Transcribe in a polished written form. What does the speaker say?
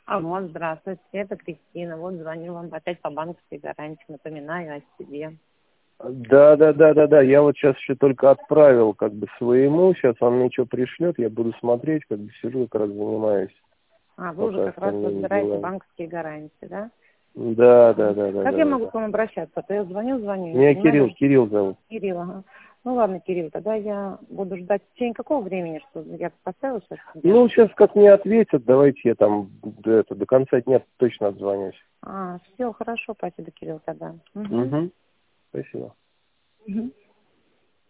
Алло, здравствуйте, это Кристина. Вот звоню вам опять по банковской гарантии, напоминаю о себе. Да. Я вот сейчас еще только отправил как бы своему. Сейчас он мне что пришлет, я буду смотреть, как бы сижу, как раз занимаюсь. Вы уже как раз разбираете банковские гарантии, да? Да. Как я могу к вам обращаться? А то я звоню. Меня Кирилл зовут. Кирилл, ага. Ну ладно, Кирилл, тогда я буду ждать в течение какого времени, что я поставила сейчас? Ну, сейчас как мне ответят, давайте я там до конца дня точно отзвонюсь. Все, хорошо, спасибо, Кирилл, тогда. Угу. Спасибо. Угу.